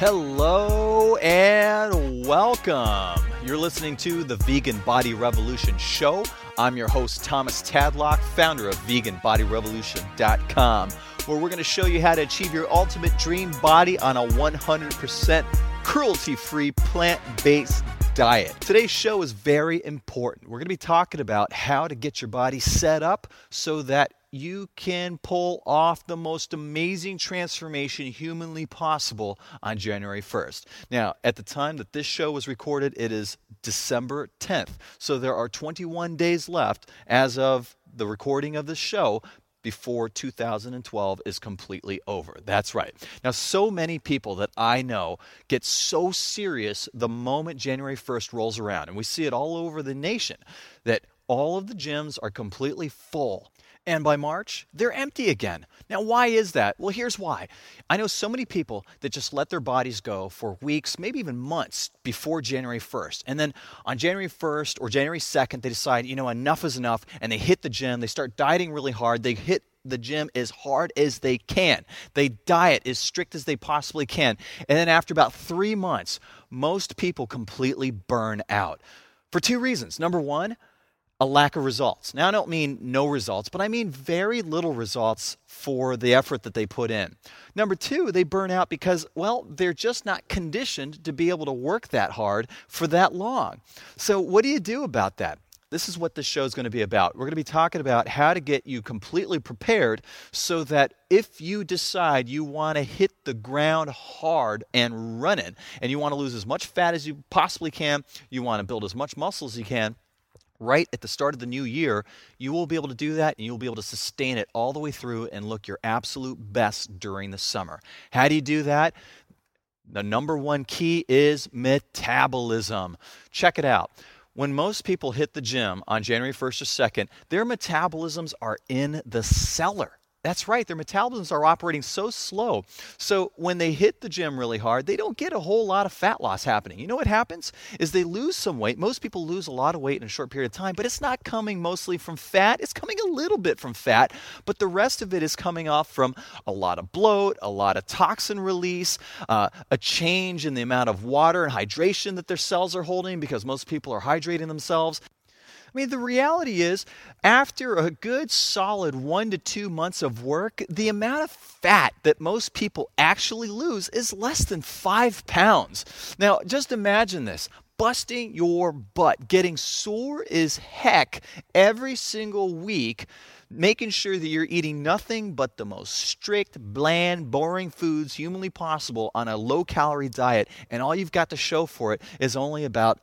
Hello and welcome. You're listening to the Vegan Body Revolution Show. I'm your host, Thomas Tadlock, founder of VeganBodyRevolution.com, where we're going to show you how to achieve your ultimate dream body on a 100% cruelty-free, plant-based diet. Today's show is very important. We're going to be talking about how to get your body set up so that you can pull off the most amazing transformation humanly possible on January 1st. Now, at the time that this show was recorded, it is December 10th. So there are 21 days left as of the recording of this show before 2012 is completely over. That's right. Now, so many people that I know get so serious the moment January 1st rolls around, and we see it all over the nation, that all of the gyms are completely full. And by March, they're empty again. Now, why is that? Well, here's why. I know so many people that just let their bodies go for weeks, maybe even months before January 1st. And then on January 1st or January 2nd, they decide, enough is enough, and they hit the gym. They start dieting really hard. They hit the gym as hard as they can. They diet as strict as they possibly can. And then after about 3 months, most people completely burn out for two reasons. Number one, a lack of results. Now, I don't mean no results, but I mean very little results for the effort that they put in. Number two, they burn out because, they're just not conditioned to be able to work that hard for that long. So what do you do about that? This is what this show is going to be about. We're going to be talking about how to get you completely prepared so that if you decide you want to hit the ground hard and run it, and you want to lose as much fat as you possibly can, you want to build as much muscle as you can, right at the start of the new year, you will be able to do that, and you'll be able to sustain it all the way through and look your absolute best during the summer. How do you do that? The number one key is metabolism. Check it out. When most people hit the gym on January 1st or 2nd, their metabolisms are in the cellar. That's right, their metabolisms are operating so slow. So when they hit the gym really hard, they don't get a whole lot of fat loss happening. You know what happens is they lose some weight. Most people lose a lot of weight in a short period of time, but it's not coming mostly from fat. It's coming a little bit from fat, but the rest of it is coming off from a lot of bloat, a lot of toxin release, a change in the amount of water and hydration that their cells are holding because most people are hydrating themselves. I mean, the reality is, after a good solid 1 to 2 months of work, the amount of fat that most people actually lose is less than 5 pounds. Now, just imagine this. Busting your butt, getting sore as heck every single week, making sure that you're eating nothing but the most strict, bland, boring foods humanly possible on a low-calorie diet, and all you've got to show for it is only about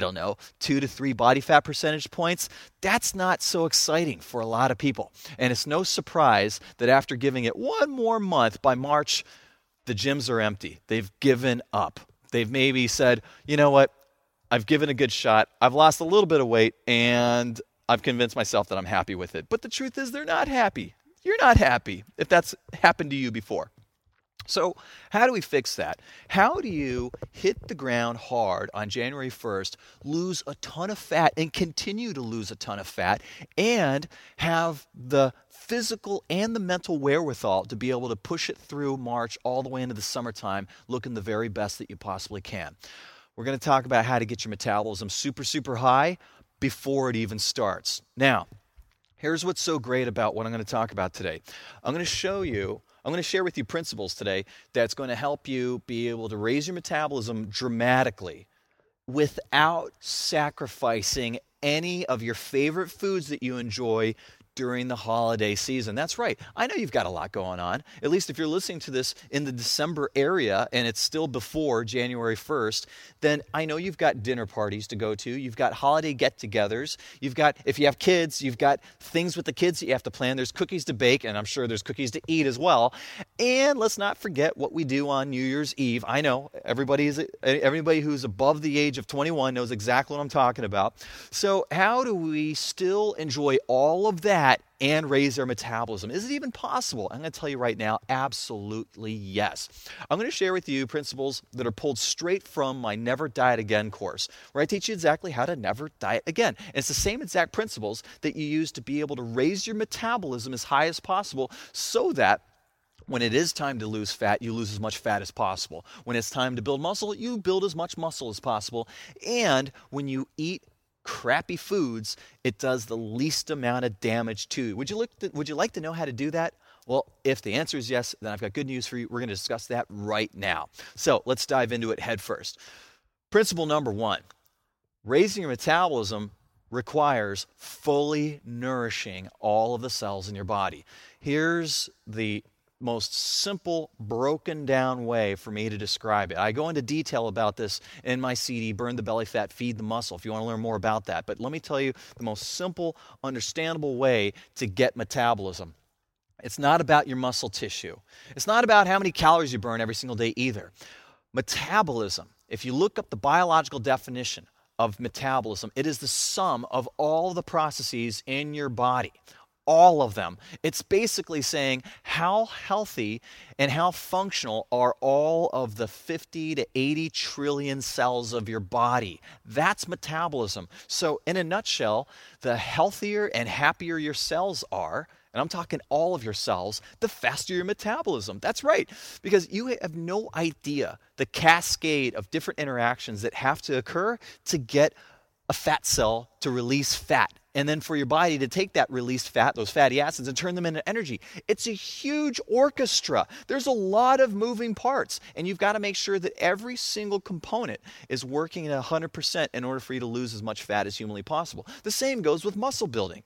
2 to 3 body fat percentage points. That's not so exciting for a lot of people. And it's no surprise that after giving it one more month, by March, the gyms are empty. They've given up. They've maybe said, you know what? I've given a good shot. I've lost a little bit of weight, and I've convinced myself that I'm happy with it. But the truth is they're not happy. You're not happy if that's happened to you before. So how do we fix that? How do you hit the ground hard on January 1st, lose a ton of fat and continue to lose a ton of fat, and have the physical and the mental wherewithal to be able to push it through March all the way into the summertime, looking the very best that you possibly can? We're going to talk about how to get your metabolism super, super high before it even starts. Now, here's what's so great about what I'm going to talk about today. I'm going to share with you principles today that's going to help you be able to raise your metabolism dramatically without sacrificing any of your favorite foods that you enjoy during the holiday season. That's right. I know you've got a lot going on. At least if you're listening to this in the December area and it's still before January 1st, then I know you've got dinner parties to go to. You've got holiday get-togethers. If you have kids, you've got things with the kids that you have to plan. There's cookies to bake, and I'm sure there's cookies to eat as well. And let's not forget what we do on New Year's Eve. I know everybody who's above the age of 21 knows exactly what I'm talking about. So how do we still enjoy all of that and raise our metabolism? Is it even possible? I'm going to tell you right now, absolutely yes. I'm going to share with you principles that are pulled straight from my Never Diet Again course, where I teach you exactly how to never diet again. And it's the same exact principles that you use to be able to raise your metabolism as high as possible so that When it is time to lose fat, you lose as much fat as possible. When it's time to build muscle, you build as much muscle as possible. And when you eat crappy foods, it does the least amount of damage to you. Would you like to know how to do that? Well, if the answer is yes, then I've got good news for you. We're going to discuss that right now. So let's dive into it head first. Principle number 1, raising your metabolism requires fully nourishing all of the cells in your body. Here's the most simple, broken down way for me to describe it. I go into detail about this in my CD, Burn the Belly Fat, Feed the Muscle, if you want to learn more about that. But let me tell you the most simple, understandable way to get metabolism. It's not about your muscle tissue. It's not about how many calories you burn every single day either. Metabolism, if you look up the biological definition of metabolism, it is the sum of all the processes in your body. All of them. It's basically saying how healthy and how functional are all of the 50 to 80 trillion cells of your body. That's metabolism. So in a nutshell, the healthier and happier your cells are, and I'm talking all of your cells, the faster your metabolism. That's right, because you have no idea the cascade of different interactions that have to occur to get a fat cell to release fat. And then for your body to take that released fat, those fatty acids, and turn them into energy. It's a huge orchestra. There's a lot of moving parts. And you've got to make sure that every single component is working at 100% in order for you to lose as much fat as humanly possible. The same goes with muscle building.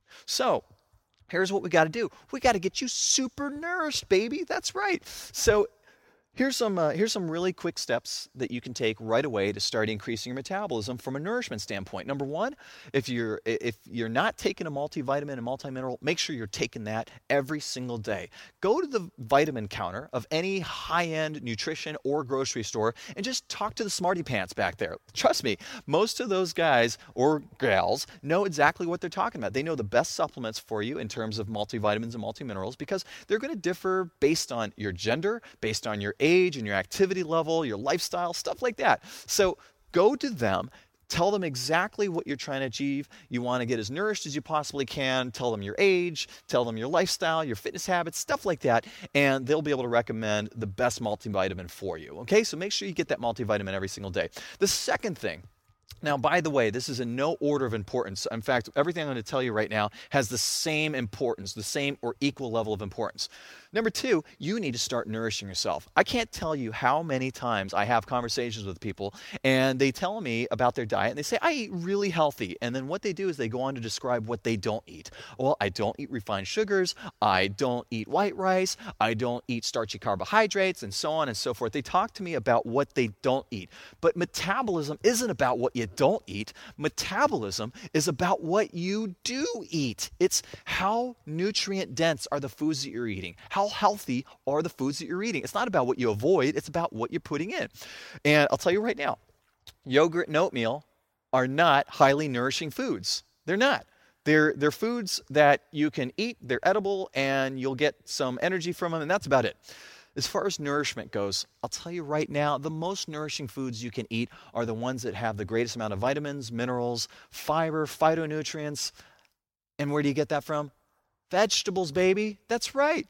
So here's what we got to do. We got to get you super nourished, baby. That's right. So here's some really quick steps that you can take right away to start increasing your metabolism from a nourishment standpoint. Number 1, if you're not taking a multivitamin and multimineral, make sure you're taking that every single day. Go to the vitamin counter of any high-end nutrition or grocery store and just talk to the smarty pants back there. Trust me, most of those guys or gals know exactly what they're talking about. They know the best supplements for you in terms of multivitamins and multiminerals because they're going to differ based on your gender, based on your age and your activity level, your lifestyle, stuff like that. So go to them, tell them exactly what you're trying to achieve. You want to get as nourished as you possibly can. Tell them your age, tell them your lifestyle, your fitness habits, stuff like that, and they'll be able to recommend the best multivitamin for you. Okay, so make sure you get that multivitamin every single day. The second thing, now, by the way, this is in no order of importance. In fact, everything I'm going to tell you right now has the same importance, the same or equal level of importance. Number 2, you need to start nourishing yourself. I can't tell you how many times I have conversations with people and they tell me about their diet and they say, I eat really healthy. And then what they do is they go on to describe what they don't eat. Well, I don't eat refined sugars. I don't eat white rice. I don't eat starchy carbohydrates and so on and so forth. They talk to me about what they don't eat. But metabolism isn't about what you don't eat. Metabolism is about what you do eat. It's how nutrient dense are the foods that you're eating. How healthy are the foods that you're eating? It's not about what you avoid, it's about what you're putting in. And I'll tell you right now, yogurt and oatmeal are not highly nourishing foods. They're not. They're foods that you can eat, they're edible, and you'll get some energy from them, and that's about it. As far as nourishment goes, I'll tell you right now, the most nourishing foods you can eat are the ones that have the greatest amount of vitamins, minerals, fiber, phytonutrients. And where do you get that from? Vegetables, baby. That's right.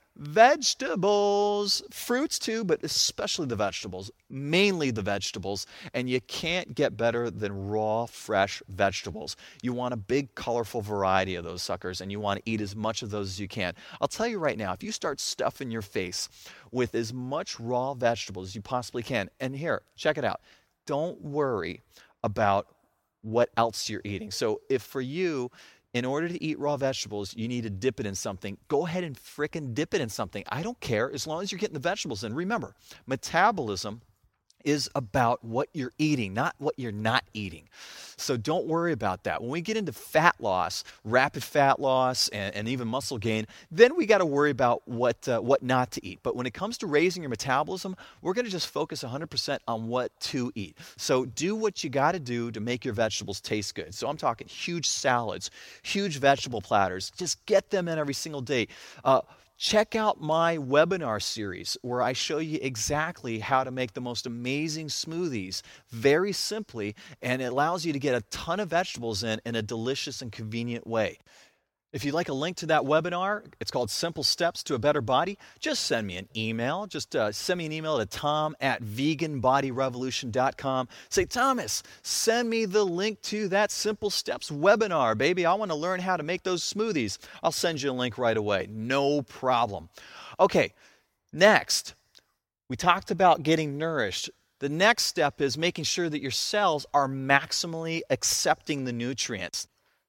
Vegetables. Fruits too, but especially the vegetables. Mainly the vegetables. And you can't get better than raw, fresh vegetables. You want a big, colorful variety of those suckers, and you want to eat as much of those as you can. I'll tell you right now, if you start stuffing your face with as much raw vegetables as you possibly can, and here, check it out. Don't worry about what else you're eating. So if for you, in order to eat raw vegetables, you need to dip it in something. Go ahead and frickin' dip it in something. I don't care as long as you're getting the vegetables in. Remember, metabolism is about what you're eating, not what you're not eating. So don't worry about that. When we get into fat loss, rapid fat loss, and even muscle gain, then we got to worry about what not to eat. But when it comes to raising your metabolism, we're going to just focus 100% on what to eat. So do what you got to do to make your vegetables taste good. So I'm talking huge salads, huge vegetable platters. Just get them in every single day. Check out my webinar series where I show you exactly how to make the most amazing smoothies very simply, and it allows you to get a ton of vegetables in a delicious and convenient way. If you'd like a link to that webinar, it's called Simple Steps to a Better Body. Just send me an email. Just send me an email to tom@veganbodyrevolution.com. Say, Thomas, send me the link to that Simple Steps webinar, baby. I want to learn how to make those smoothies. I'll send you a link right away. No problem. Okay, next, we talked about getting nourished. The next step is making sure that your cells are maximally accepting the nutrients.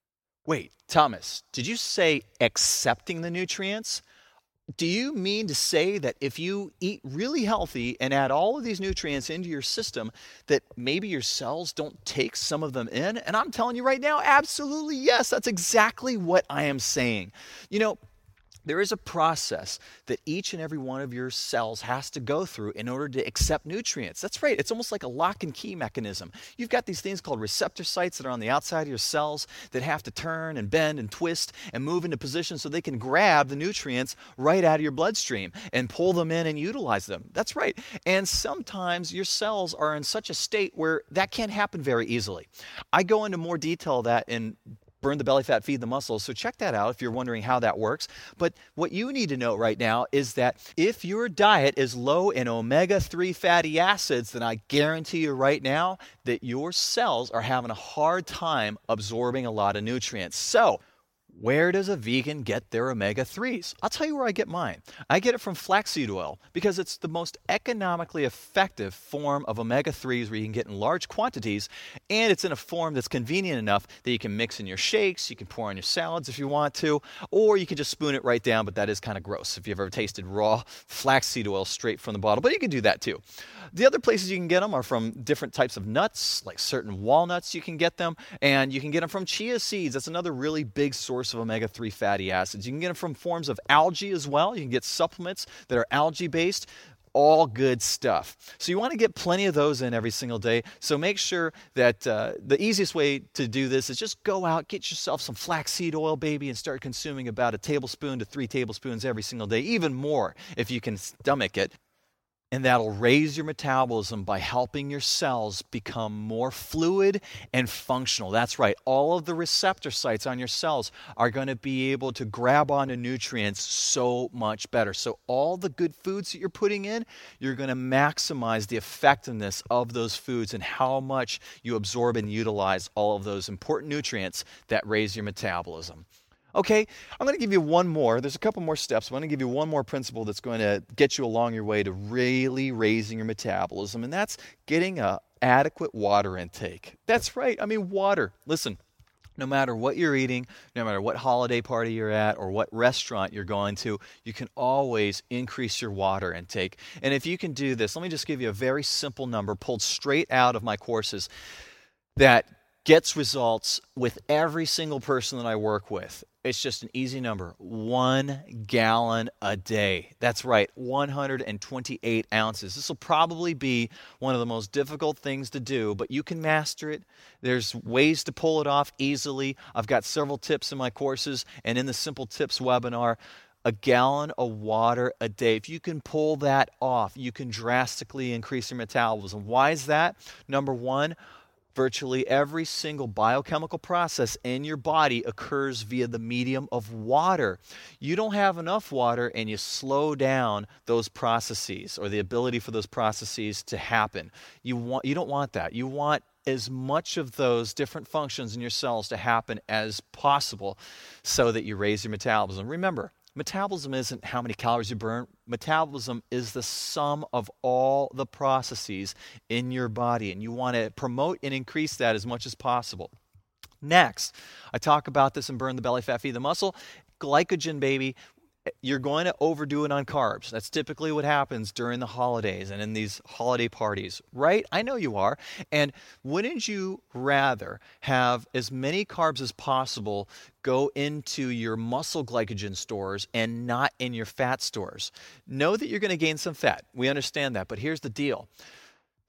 Wait, Thomas, did you say accepting the nutrients? Do you mean to say that if you eat really healthy and add all of these nutrients into your system, that maybe your cells don't take some of them in? And I'm telling you right now, absolutely yes, that's exactly what I am saying. You know, there is a process that each and every one of your cells has to go through in order to accept nutrients. That's right. It's almost like a lock and key mechanism. You've got these things called receptor sites that are on the outside of your cells that have to turn and bend and twist and move into position so they can grab the nutrients right out of your bloodstream and pull them in and utilize them. That's right. And sometimes your cells are in such a state where that can't happen very easily. I go into more detail of that in Burn the Belly Fat, Feed the Muscles. So check that out if you're wondering how that works. But what you need to know right now is that if your diet is low in omega-3 fatty acids, then I guarantee you right now that your cells are having a hard time absorbing a lot of nutrients. So where does a vegan get their omega-3s? I'll tell you where I get mine. I get it from flaxseed oil because it's the most economically effective form of omega-3s where you can get in large quantities, and it's in a form that's convenient enough that you can mix in your shakes, you can pour in your salads if you want to, or you can just spoon it right down, but that is kind of gross if you've ever tasted raw flaxseed oil straight from the bottle, but you can do that too. The other places you can get them are from different types of nuts, like certain walnuts you can get them, and you can get them from chia seeds. That's another really big source of omega-3 fatty acids. You can get them from forms of algae as well. You can get supplements that are algae-based. All good stuff. So you want to get plenty of those in every single day. So make sure that the easiest way to do this is just go out, get yourself some flaxseed oil, baby, and start consuming about 1 tablespoon to 3 tablespoons every single day, even more if you can stomach it. And that'll raise your metabolism by helping your cells become more fluid and functional. That's right. All of the receptor sites on your cells are going to be able to grab onto nutrients so much better. So all the good foods that you're putting in, you're going to maximize the effectiveness of those foods and how much you absorb and utilize all of those important nutrients that raise your metabolism. Okay, I'm going to give you one more. There's a couple more steps. I'm going to give you one more principle that's going to get you along your way to really raising your metabolism, and that's getting an adequate water intake. That's right. I mean, water. Listen, no matter what you're eating, no matter what holiday party you're at or what restaurant you're going to, you can always increase your water intake. And if you can do this, let me just give you a very simple number pulled straight out of my courses that gets results with every single person that I work with. It's just an easy number, 1 gallon a day. That's right, 128 ounces. This will probably be one of the most difficult things to do, but you can master it. There's ways to pull it off easily. I've got several tips in my courses and in the Simple Tips webinar. 1 gallon of water a day. If you can pull that off, you can drastically increase your metabolism. Why is that? Number one, virtually every single biochemical process in your body occurs via the medium of water. You don't have enough water and you slow down those processes or the ability for those processes to happen. You don't want that. You want as much of those different functions in your cells to happen as possible so that you raise your metabolism. Remember, metabolism isn't how many calories you burn. Metabolism is the sum of all the processes in your body, and you want to promote and increase that as much as possible. Next, I talk about this in Burn the Belly Fat, Feed the Muscle. Glycogen, baby. You're going to overdo it on carbs. That's typically what happens during the holidays and in these holiday parties, right? I know you are. And wouldn't you rather have as many carbs as possible go into your muscle glycogen stores and not in your fat stores? Know that you're going to gain some fat. We understand that, but here's the deal.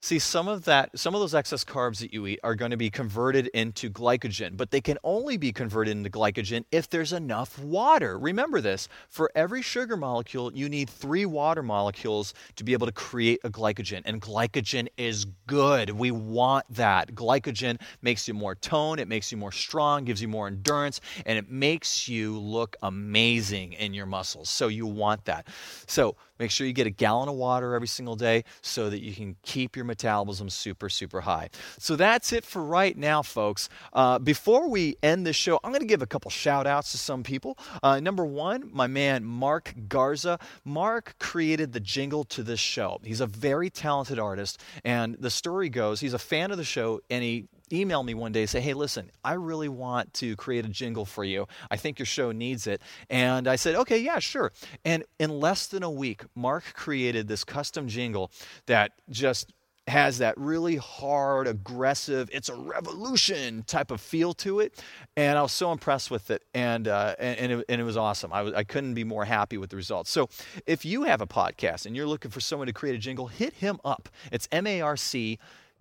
See, some of those excess carbs that you eat are going to be converted into glycogen, but they can only be converted into glycogen if there's enough water. Remember this, for every sugar molecule, you need 3 water molecules to be able to create a glycogen, and glycogen is good. We want that. Glycogen makes you more toned, it makes you more strong, gives you more endurance, and it makes you look amazing in your muscles. So you want that. So make sure you get a gallon of water every single day so that you can keep your metabolism super, super high. So that's it for right now, folks. Before we end this show, I'm going to give a couple shout outs to some people. Number one, my man, Mark Garza. Mark created the jingle to this show. He's a very talented artist, and the story goes, he's a fan of the show, and he emailed me one day and say, hey, listen, I really want to create a jingle for you. I think your show needs it. And I said, okay, yeah, sure. And in less than a week, Mark created this custom jingle that just has that really hard, aggressive, it's a revolution type of feel to it. And I was so impressed with it, and it was awesome. I couldn't be more happy with the results. So if you have a podcast and you're looking for someone to create a jingle, hit him up. It's MarcGarza,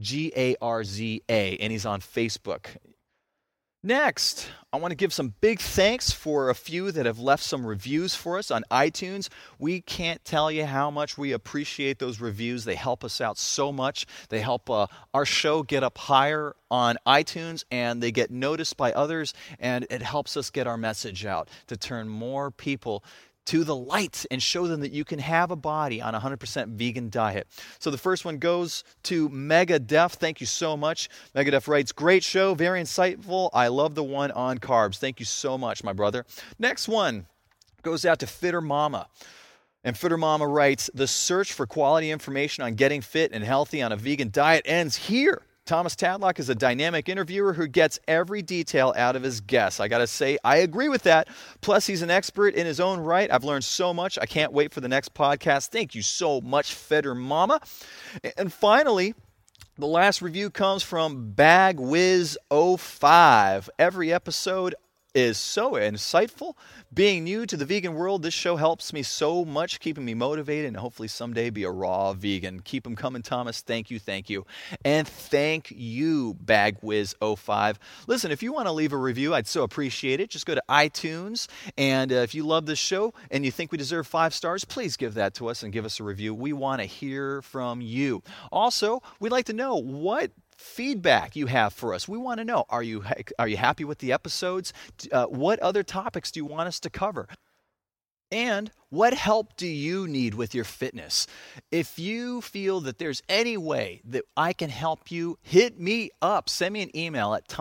and he's on Facebook. Next, I want to give some big thanks for a few that have left some reviews for us on iTunes. We can't tell you how much we appreciate those reviews. They help us out so much. They help our show get up higher on iTunes, and they get noticed by others, and it helps us get our message out to turn more people to the light and show them that you can have a body on a 100% vegan diet. So the first one goes to Mega Def. Thank you so much. Mega Def writes, great show, very insightful. I love the one on carbs. Thank you so much, my brother. Next one goes out to Fitter Mama. And Fitter Mama writes, the search for quality information on getting fit and healthy on a vegan diet ends here. Thomas Tadlock is a dynamic interviewer who gets every detail out of his guests. I got to say, I agree with that. Plus, he's an expert in his own right. I've learned so much. I can't wait for the next podcast. Thank you so much, Fitter Mama. And finally, the last review comes from BagWiz05. Every episode is so insightful. Being new to the vegan world, this show helps me so much, keeping me motivated and hopefully someday be a raw vegan. Keep them coming, Thomas. Thank you, thank you. And thank you, BagWiz05. Listen, if you want to leave a review, I'd so appreciate it. Just go to iTunes, and if you love this show and you think we deserve 5 stars, please give that to us and give us a review. We want to hear from you. Also, we'd like to know what feedback you have for us. We want to know, are you happy with the episodes? What other topics do you want us to cover? And what help do you need with your fitness? If you feel that there's any way that I can help you, hit me up. Send me an email at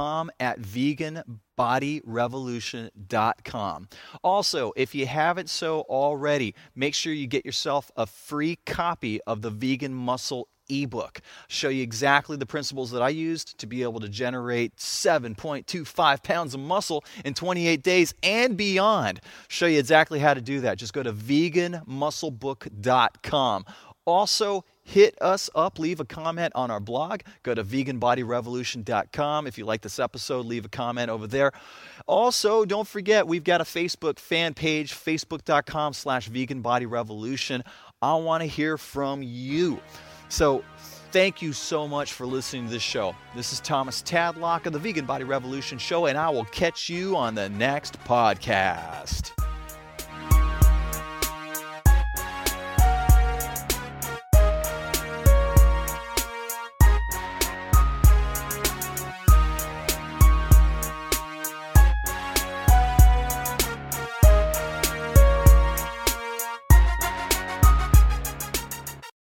tom@veganbodyrevolution.com. Also, if you haven't so already, make sure you get yourself a free copy of the Vegan Muscle ebook. Show you exactly the principles that I used to be able to generate 7.25 pounds of muscle in 28 days and beyond. Show you exactly how to do that. Just go to veganmusclebook.com. Also, hit us up, leave a comment on our blog. Go to veganbodyrevolution.com. If you like this episode, leave a comment over there. Also, don't forget, we've got a Facebook fan page, facebook.com/veganbodyrevolution. I want to hear from you. So thank you so much for listening to this show. This is Thomas Tadlock of the Vegan Body Revolution Show, and I will catch you on the next podcast.